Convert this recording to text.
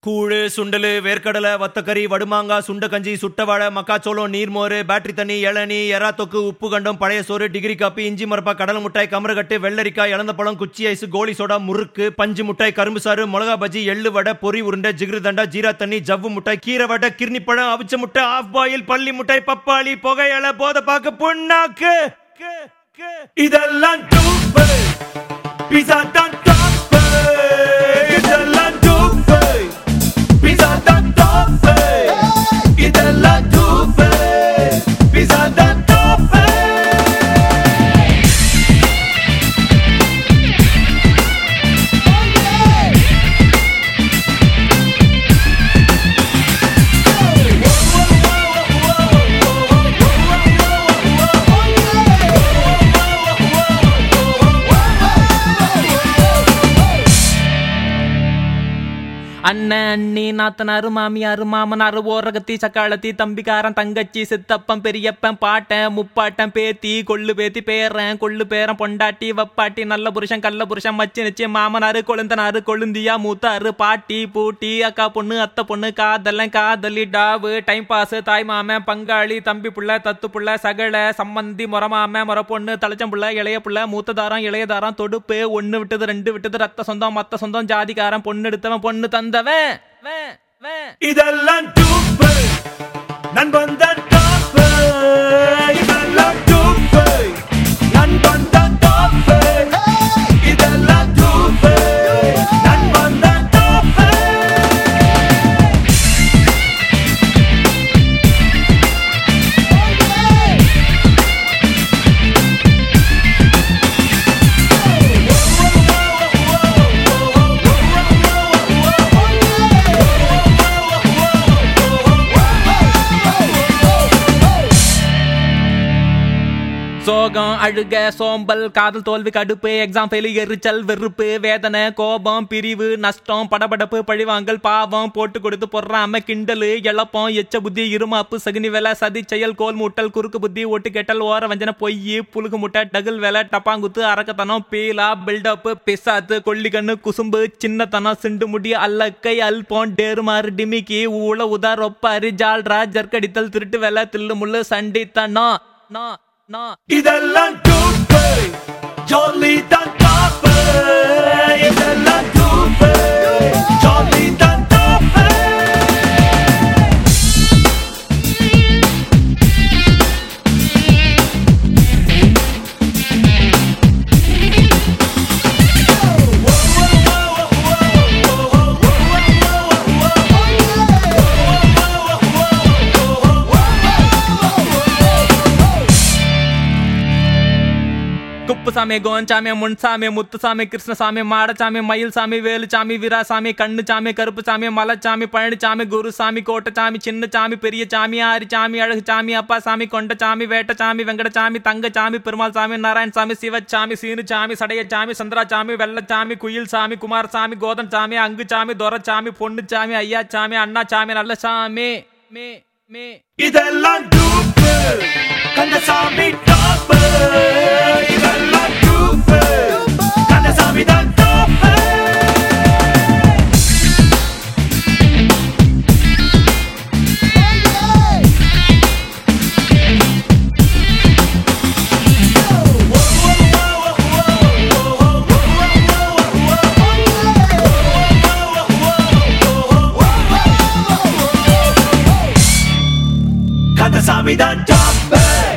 கூழு சுண்டலு வேர்க்கடலை வத்தக்கறி வடுமாங்கா சுண்டகஞ்சி சுட்டவாழை மக்காச்சோளம் நீர்மோறு பேட்டரி தண்ணி இளநீ எறா தொக்கு உப்பு கண்டம் பழைய சோறு டிகிரி காப்பி இஞ்சி மரப்பா கடலை முட்டாய் கமரகட்டு வெள்ளரிக்காய் இளந்த பழம் குச்சி ஐஸ் கோலி சோடா முறுக்கு பஞ்சு முட்டாய் கரும்பு சாறு மிளகா பஜ்ஜி எள்ளு வடை பொறி உருண்டை ஜிகிரு தண்டா ஜீரா தண்ணி ஜவ்வு முட்டாய் கீரை வடை கிர்னி பழம் அவிச்ச முட்டை ஆஃப் பாயில் பள்ளி முட்டாய் பப்பாளி புகையலை போத பாக்கு புண்ணாக்கு இதெல்லாம் பீஸா தான் இதெல்லாம் pizza தான் top இதெல்லாம் top pizza தான் top அண்ணன் அண்ணி நாத்தனாரு மாமியாரு மாமனாரு ஓரகத்தி சக்காலத்தி தம்பிக்காரன் தங்கச்சி சித்தப்பன் பெரியப்பன் பாட்டன் முப்பாட்டன் பேத்தி கொள்ளு பேத்தி பேரன் கொள்ளு பேரன் பொண்டாட்டி வப்பாட்டி நல்ல புருஷன் கள்ள புருஷன் மச்சி நிச்சி மாமனாரு கொழுந்தனாரு கொழுந்தியா மூத்தாரு பாட்டி பூட்டி அக்கா பொண்ணு அத்தை பொண்ணு காதலன் காதலி டாவு டைம் பாஸ் தாய் மாமன் பங்காளி தம்பி புள்ள தத்து புள்ள சகல சம்மந்தி முறமாம முற பொண்ணு தலைச்சம் புள்ள இளைய புள்ள மூத்ததாரம் இளையதாரம் தொடுப்பு ஒண்ணு விட்டது ரெண்டு விட்டது ரத்த சொந்தம் மத்த சொந்தம் ஜாதிகாரன் பொண்ணு எடுத்தவன் பொண்ணு தந்தவன் இதெல்லாம் டூப்பு நண்பன் தான் டாப்பு இதெல்லாம் டூப்பு நண்பன் தான் டாப்பு இதெல்லாம் டூப்பு நண்பன் தான் டாப்பு சோகம் அழுக சோம்பல் காதல் தோல்வி கடுப்பு எக்ஸாம் ஃபெயிலு எரிச்சல் வெறுப்பு வேதனை கோபம் பிரிவு நஷ்டம் படபடப்பு பழிவாங்கல் பாவம் போட்டு கொடுத்து பொறாம கிண்டலு எழப்பம் எச்ச புத்தி இருமாப்பு சகுனி வேலை சதி செயல் கோல் மூட்டல் குறுக்கு புத்தி ஒட்டு கெட்டல் ஓர வஞ்சன பொய் புழுகு முட்டை டகுல் வேலை டப்பாங்குத்து அரக்கத்தனம் பீலா பில்டப் பிசாத்து கொல்லிக்கண்ணு குசும்பு சின்னத்தனம் சிண்டு முடி அல்லக்கை அல்போன் டேருமாறு டிமிக்கி ஊழ உதா ரொப்பாரி ஜால்ரா ஜர்க்கடித்தல் திருட்டு வேலை தில்லு முள்ளு சண்டித்தனம் இதெல்லாம் டூப்பு ஜாலி தான் டாப் இதெல்லாம் டூப்பு ஜாலி தான் டாப் குப்புசாமி கோன்சாமி முன்சாமி முத்துசாமி கிருஷ்ணசாமி மாடசாமி மயில்சாமி வேலுசாமி வீராசாமி கண்ணுசாமி கருப்புசாமி மலைச்சாமி பழனிசாமி குருசாமி கோட்டசாமி சின்னசாமி பெரியசாமி ஆரிசாமி அழகுசாமி அப்பாசாமி கொண்டசாமி வேட்டசாமி வெங்கடசாமி தங்கசாமி பெருமாள்சாமி நாராயணசாமி சிவச்சாமி சீனுசாமி சடையசாமி சந்திராசாமி வெள்ளச்சாமி குயில்சாமி குமாரசாமி கோதன்சாமி அங்குசாமி துரச்சாமி பொண்ணுச்சாமி ஐயாச்சாமி அண்ணாச்சாமி நல்லசாமி மே இதெல்லாம் டூப்பு கந்தசாமி டாப்பு இதெல்லாம் டூப்பு கந்தசாமி தான் டாப்பு கந்தசாமி தான் டாப்பு